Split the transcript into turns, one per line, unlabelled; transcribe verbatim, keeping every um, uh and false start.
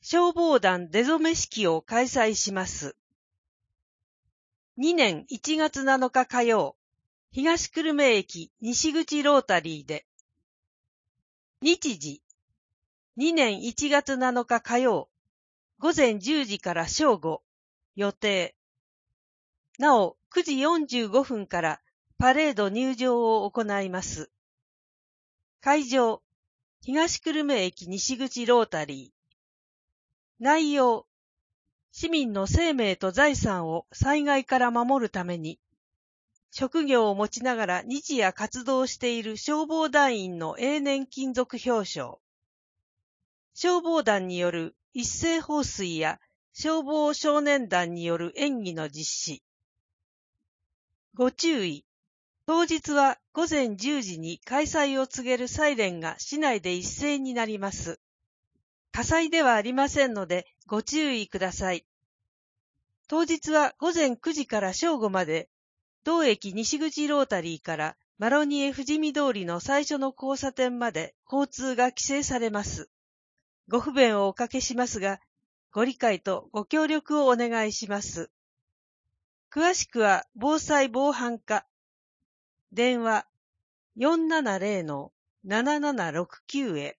消防団出初め式を開催します。にねんいちがつなのか火曜、東久留米駅西口ロータリーで。日時、にねんいちがつなのか火曜、ごぜんじゅうじから正午、予定。なお、くじよんじゅうごふんからパレード入場を行います。会場、東久留米駅西口ロータリー。内容、市民の生命と財産を災害から守るために、職業を持ちながら日夜活動している消防団員の永年勤続表彰。消防団による一斉放水や消防少年団による演技の実施。ご注意。当日はごぜんじゅうじに開催を告げるサイレンが市内で一斉になります。火災ではありませんのでご注意ください。当日はごぜんくじから正午まで、同駅西口ロータリーからマロニエ富士見通りの最初の交差点まで交通が規制されます。ご不便をおかけしますが、ご理解とご協力をお願いします。詳しくは防災防犯課。電話 よんななぜろのななななろくきゅう へ。